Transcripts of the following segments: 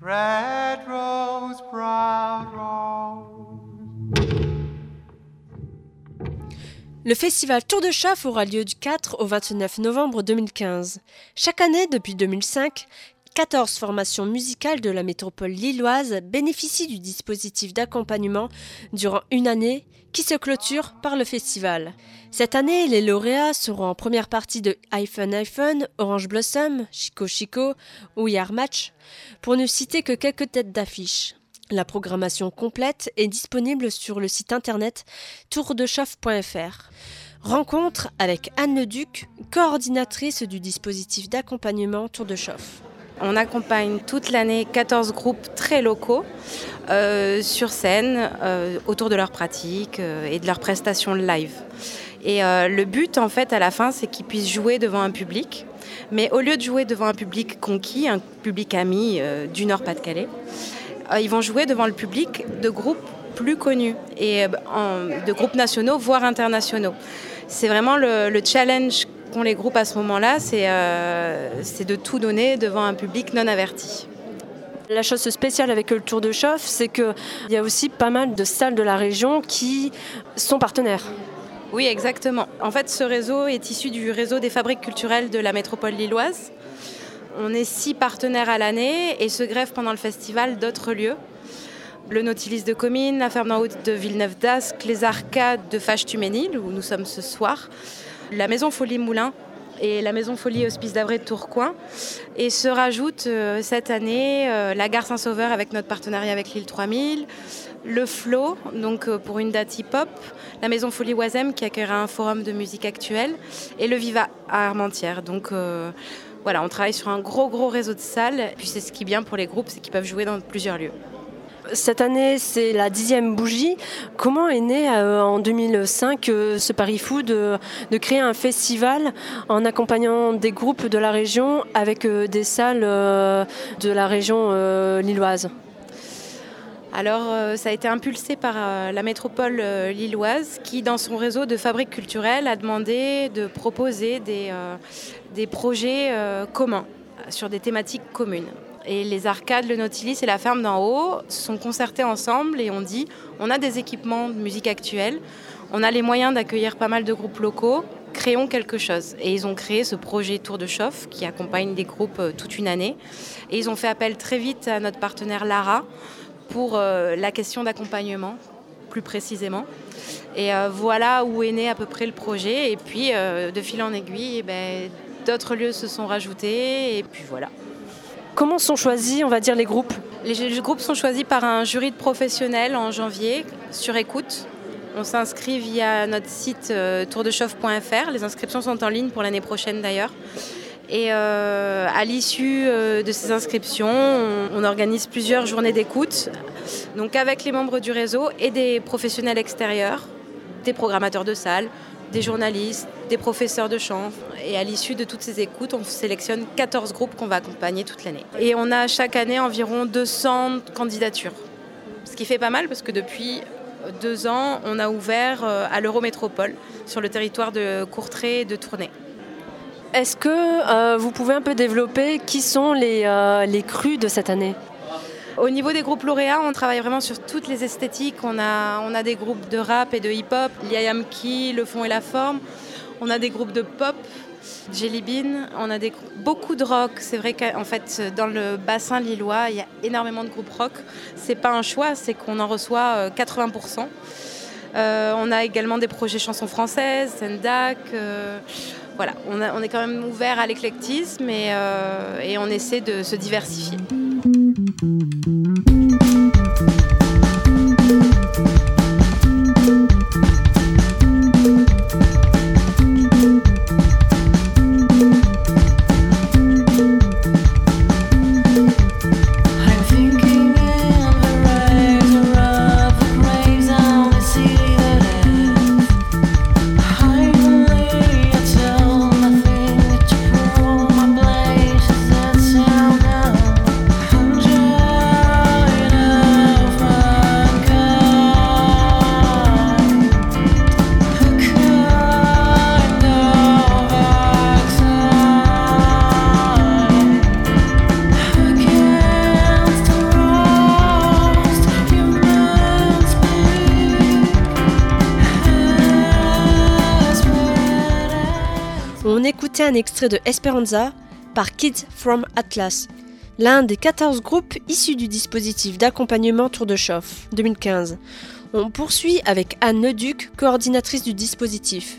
Red rose, brown rose. Le festival Tour de Chauffe aura lieu du 4 au 29 novembre 2015. Chaque année, depuis 2005, 14 formations musicales de la métropole lilloise bénéficient du dispositif d'accompagnement durant une année qui se clôture par le festival. Cette année, les lauréats seront en première partie de iPhone, Orange Blossom, Chico Chico ou Yar Match, pour ne citer que quelques têtes d'affiche. La programmation complète est disponible sur le site internet tourdechauffe.fr. Rencontre avec Anne Leduc, coordinatrice du dispositif d'accompagnement Tour de Chauffe. On accompagne toute l'année 14 groupes très locaux sur scène autour de leurs pratiques et de leurs prestations live. Et le but, en fait, à la fin, c'est qu'ils puissent jouer devant un public. Mais au lieu de jouer devant un public conquis, un public ami du Nord-Pas-de-Calais, ils vont jouer devant le public de groupes plus connus et de groupes nationaux, voire internationaux. C'est vraiment le challenge qu'ont les groupes à ce moment-là, c'est de tout donner devant un public non averti. La chose spéciale avec le Tour de Chauffe, c'est qu'il y a aussi pas mal de salles de la région qui sont partenaires. Oui, exactement. En fait, ce réseau est issu du réseau des fabriques culturelles de la métropole lilloise. On est 6 partenaires à l'année et se greffent pendant le festival d'autres lieux. Le Nautilus de Comines, la ferme d'en haut de Villeneuve-d'Ascq, les arcades de Fâche-Tuménil, où nous sommes ce soir, la Maison Folie Moulin et la Maison Folie Hospice d'Avray de Tourcoing. Et se rajoute cette année la Gare Saint-Sauveur avec notre partenariat avec l'île 3000, le Flow, donc pour une date hip-hop, la Maison Folie Oisem qui accueillera un forum de musique actuelle et le Viva à Armentières. Donc voilà, on travaille sur un gros réseau de salles. Puis c'est ce qui est bien pour les groupes, c'est qu'ils peuvent jouer dans plusieurs lieux. Cette année, c'est la 10e bougie. Comment est né en 2005 ce pari fou de créer un festival en accompagnant des groupes de la région avec des salles de la région lilloise ? Alors, ça a été impulsé par la métropole lilloise qui, dans son réseau de fabriques culturelles, a demandé de proposer des projets communs sur des thématiques communes. Et les arcades, le Nautilus et la ferme d'en haut se sont concertés ensemble et ont dit on a des équipements de musique actuelle, on a les moyens d'accueillir pas mal de groupes locaux, créons quelque chose. Et ils ont créé ce projet Tour de Chauffe qui accompagne des groupes toute une année. Et ils ont fait appel très vite à notre partenaire Lara pour la question d'accompagnement, plus précisément. Et voilà où est né à peu près le projet. Et puis, de fil en aiguille, d'autres lieux se sont rajoutés. Et puis voilà. Comment sont choisis, on va dire, les groupes ? Les groupes sont choisis par un jury de professionnels en janvier, sur écoute. On s'inscrit via notre site tourdechauffe.fr. Les inscriptions sont en ligne pour l'année prochaine d'ailleurs. Et à l'issue de ces inscriptions, on organise plusieurs journées d'écoute, donc avec les membres du réseau et des professionnels extérieurs, des programmateurs de salles, des journalistes, des professeurs de chant. Et à l'issue de toutes ces écoutes, on sélectionne 14 groupes qu'on va accompagner toute l'année. Et on a chaque année environ 200 candidatures, ce qui fait pas mal parce que depuis 2 ans, on a ouvert à l'Eurométropole, sur le territoire de Courtrai et de Tournai. Est-ce que vous pouvez un peu développer qui sont les crus de cette année ? Au niveau des groupes lauréats, on travaille vraiment sur toutes les esthétiques. On a des groupes de rap et de hip-hop, Liayamki, Le Fond et la Forme. On a des groupes de pop, Jelly Bean. On a beaucoup de rock. C'est vrai qu'en fait, dans le bassin lillois, il y a énormément de groupes rock. C'est pas un choix, c'est qu'on en reçoit 80%. On a également des projets chansons françaises, Sendak. Voilà, on est quand même ouvert à l'éclectisme et on essaie de se diversifier. c'était un extrait de Esperanza par Kids from Atlas, l'un des 14 groupes issus du dispositif d'accompagnement Tour de Chauffe 2015. On poursuit avec Anne Leduc, coordinatrice du dispositif.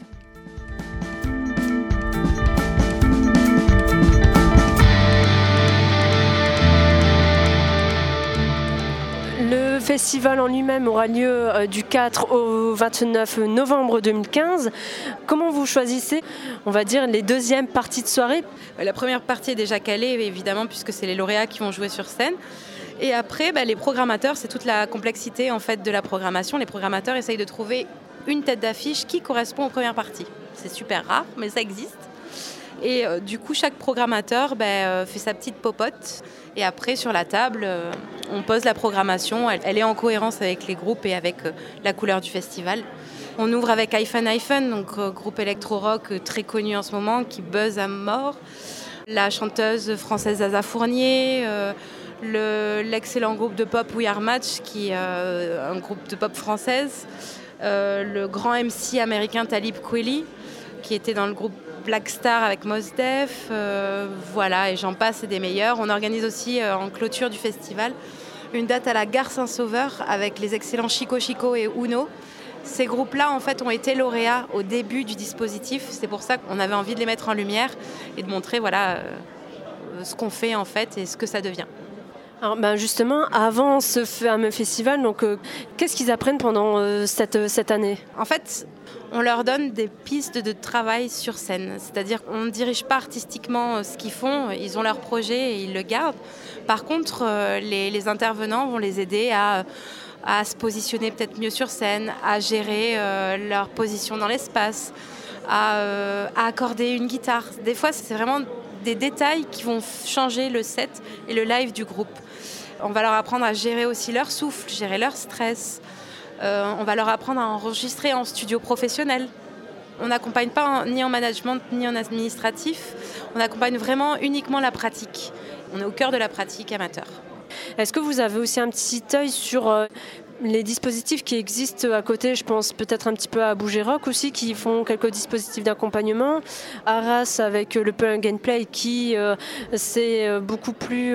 Le festival en lui-même aura lieu du 4 au 29 novembre 2015. Comment vous choisissez, on va dire, les deuxièmes parties de soirée ? La première partie est déjà calée, évidemment, puisque c'est les lauréats qui vont jouer sur scène. Et après, les programmateurs, c'est toute la complexité en fait, de la programmation. Les programmateurs essayent de trouver une tête d'affiche qui correspond aux premières parties. C'est super rare, mais ça existe. Et du coup, chaque programmateur fait sa petite popote. Et après, sur la table, on pose la programmation. Elle est en cohérence avec les groupes et avec la couleur du festival. On ouvre avec Hyphen, donc groupe électro-rock très connu en ce moment, qui buzz à mort. La chanteuse française Zaza Fournier, l'excellent groupe de pop We Are Match, qui est un groupe de pop française. Le grand MC américain Talib Kweli, qui était dans le groupe Black Star avec Mos Def, voilà, et j'en passe, et des meilleurs. On organise aussi en clôture du festival une date à la Gare Saint-Sauveur avec les excellents Chico Chico et Uno. Ces groupes-là, en fait, ont été lauréats au début du dispositif. C'est pour ça qu'on avait envie de les mettre en lumière et de montrer, voilà, ce qu'on fait en fait et ce que ça devient. Alors, justement, avant ce fameux festival, donc, qu'est-ce qu'ils apprennent pendant cette année ? En fait, on leur donne des pistes de travail sur scène. C'est-à-dire qu'on ne dirige pas artistiquement ce qu'ils font. Ils ont leur projet et ils le gardent. Par contre, les intervenants vont les aider à se positionner peut-être mieux sur scène, à gérer leur position dans l'espace, à accorder une guitare. Des fois, c'est vraiment des détails qui vont changer le set et le live du groupe. On va leur apprendre à gérer aussi leur souffle, gérer leur stress. On va leur apprendre à enregistrer en studio professionnel. On n'accompagne pas ni en management ni en administratif. On accompagne vraiment uniquement la pratique. On est au cœur de la pratique amateur. Est-ce que vous avez aussi un petit œil sur les dispositifs qui existent à côté ? Je pense peut-être un petit peu à Bouger Rock aussi, qui font quelques dispositifs d'accompagnement. Arras avec le Plug and Play qui c'est beaucoup plus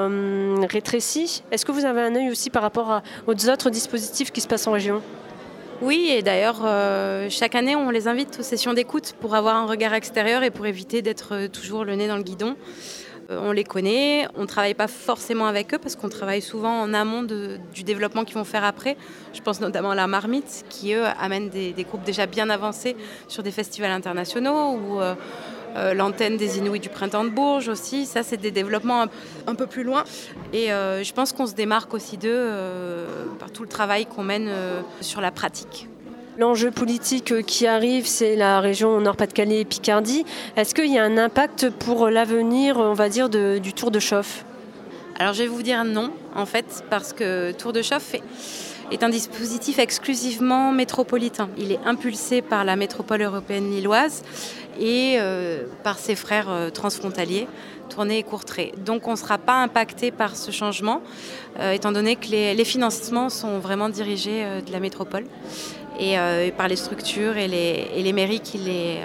rétréci. Est-ce que vous avez un œil aussi par rapport aux autres dispositifs qui se passent en région ? Oui, et d'ailleurs, chaque année, on les invite aux sessions d'écoute pour avoir un regard extérieur et pour éviter d'être toujours le nez dans le guidon. On les connaît, on ne travaille pas forcément avec eux parce qu'on travaille souvent en amont du développement qu'ils vont faire après. Je pense notamment à la Marmite qui, eux, amènent des groupes déjà bien avancés sur des festivals internationaux ou l'antenne des Inouïs du Printemps de Bourges aussi. Ça, c'est des développements un peu plus loin. Et je pense qu'on se démarque aussi d'eux par tout le travail qu'on mène sur la pratique. L'enjeu politique qui arrive, c'est la région Nord-Pas-de-Calais et Picardie. Est-ce qu'il y a un impact pour l'avenir, on va dire, du Tour de Chauffe ? Alors je vais vous dire non, en fait, parce que Tour de Chauffe est un dispositif exclusivement métropolitain. Il est impulsé par la métropole européenne lilloise et par ses frères transfrontaliers, Tournai et Courtrai. Donc on ne sera pas impacté par ce changement, étant donné que les financements sont vraiment dirigés de la métropole et par les structures et les mairies qui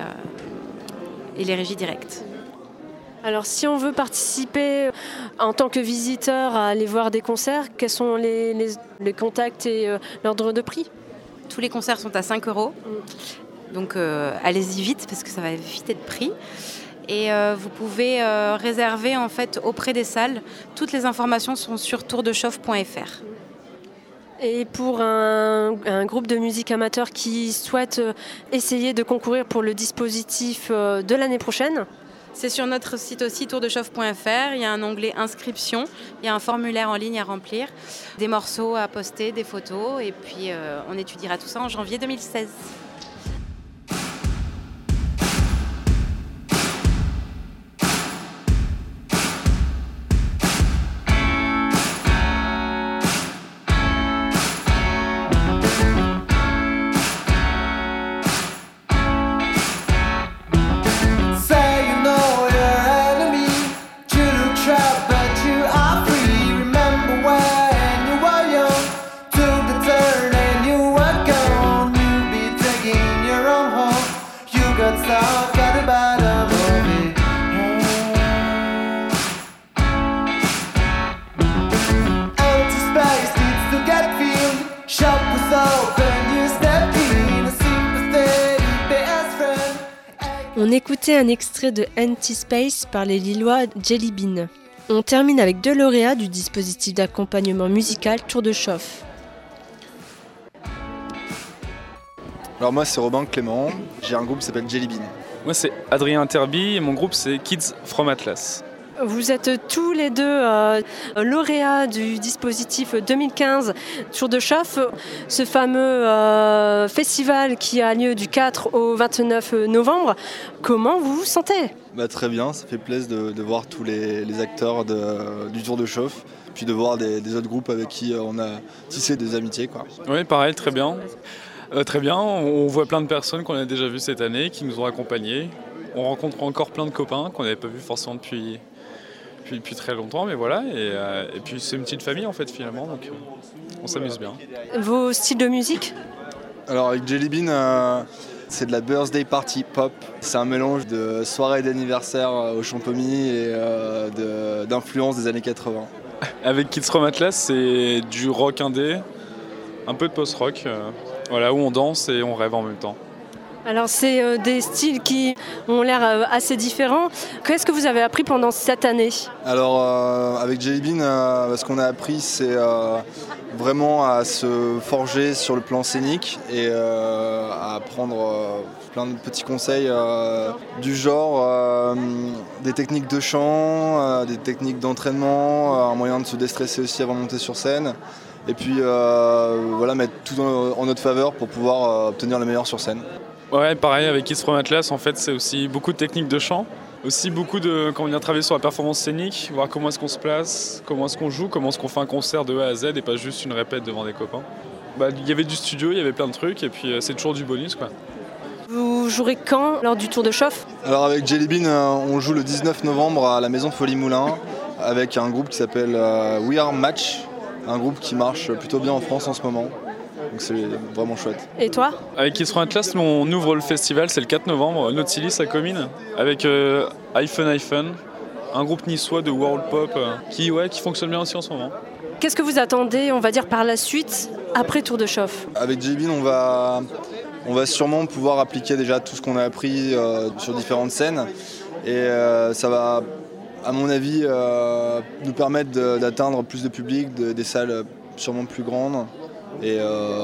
les régit direct. Alors si on veut participer en tant que visiteur à aller voir des concerts, quels sont les contacts et l'ordre de prix ? Tous les concerts sont à 5 €. Donc allez-y vite parce que ça va vite être pris. Et vous pouvez réserver en fait auprès des salles. Toutes les informations sont sur tourdechauffe.fr. Et pour un groupe de musique amateur qui souhaite essayer de concourir pour le dispositif de l'année prochaine ? C'est sur notre site aussi, tourdechauffe.fr. Il y a un onglet inscription, il y a un formulaire en ligne à remplir, des morceaux à poster, des photos, et puis on étudiera tout ça en janvier 2016. Turn and you were gone. You'd be taking On écoutait un extrait de Empty Space par les Lillois Jelly Bean. On termine avec 2 lauréats du dispositif d'accompagnement musical Tour de Chauffe. Alors moi c'est Robin Clément, j'ai un groupe qui s'appelle Jelly Bean. Moi c'est Adrien Terby et mon groupe c'est Kids from Atlas. Vous êtes tous les deux lauréats du dispositif 2015 Tour de Chauffe, ce fameux festival qui a lieu du 4 au 29 novembre. Comment vous vous sentez ? Très bien, ça fait plaisir de voir tous les acteurs du Tour de Chauffe, puis de voir des autres groupes avec qui on a tissé des amitiés, quoi. Oui, pareil, très bien. Très bien, on voit plein de personnes qu'on a déjà vues cette année, qui nous ont accompagnés. On rencontre encore plein de copains qu'on n'avait pas vus forcément depuis très longtemps, mais voilà. Et puis c'est une petite famille en fait finalement, donc on s'amuse bien. Vos styles de musique ? Alors avec Jelly Bean, c'est de la birthday party pop. C'est un mélange de soirée d'anniversaire au Champomy et d'influence des années 80. Avec Kids from Atlas, c'est du rock indé, un peu de post-rock, voilà, où on danse et on rêve en même temps. Alors c'est des styles qui ont l'air assez différents. Qu'est-ce que vous avez appris pendant cette année ? Alors avec Jelly Bean, ce qu'on a appris c'est vraiment à se forger sur le plan scénique et à apprendre plein de petits conseils du genre des techniques de chant, des techniques d'entraînement, un moyen de se déstresser aussi avant de monter sur scène. Et puis voilà, mettre tout en notre faveur pour pouvoir obtenir le meilleur sur scène. Ouais, pareil, avec Kids from Atlas, en fait, c'est aussi beaucoup de techniques de chant, aussi beaucoup de travailler sur la performance scénique, voir comment est-ce qu'on se place, comment est-ce qu'on joue, comment est-ce qu'on fait un concert de A à Z et pas juste une répète devant des copains. Il y avait du studio, il y avait plein de trucs et puis c'est toujours du bonus, quoi. Vous jouerez quand lors du Tour de Chauffe ? Alors avec Jelly Bean, on joue le 19 novembre à la Maison Folie Moulin avec un groupe qui s'appelle We Are Match, un groupe qui marche plutôt bien en France en ce moment. Donc c'est vraiment chouette. Et toi ? Avec Kids from Atlas, nous on ouvre le festival, c'est le 4 novembre, Nautilus à Comines, avec Hyphen, un groupe niçois de world pop qui fonctionne bien aussi en ce moment. Qu'est-ce que vous attendez, on va dire, par la suite, après Tour de Chauffe ? Avec Jelly Bean, on va sûrement pouvoir appliquer déjà tout ce qu'on a appris sur différentes scènes. Et ça va, à mon avis, nous permettre d'atteindre plus de public, des salles sûrement plus grandes. Et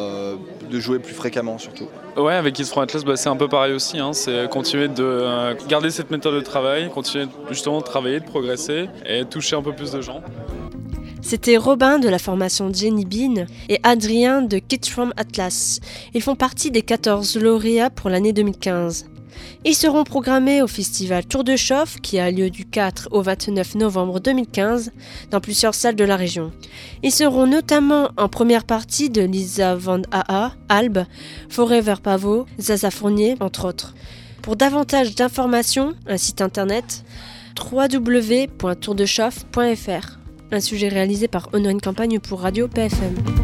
de jouer plus fréquemment surtout. Ouais, avec Kids from Atlas, c'est un peu pareil aussi, hein. C'est continuer de garder cette méthode de travail, continuer justement de travailler, de progresser et toucher un peu plus de gens. C'était Robin de la formation Jelly Bean et Adrien de Kids from Atlas. Ils font partie des 14 lauréats pour l'année 2015. Ils seront programmés au festival Tour de Chauffe qui a lieu du 4 au 29 novembre 2015 dans plusieurs salles de la région. Ils seront notamment en première partie de Lisa Van Aa, Albe, Forever Pavot, Zaza Fournier, entre autres. Pour davantage d'informations, un site internet www.tourdechauffe.fr. Un sujet réalisé par Honorine Campagne pour Radio PFM.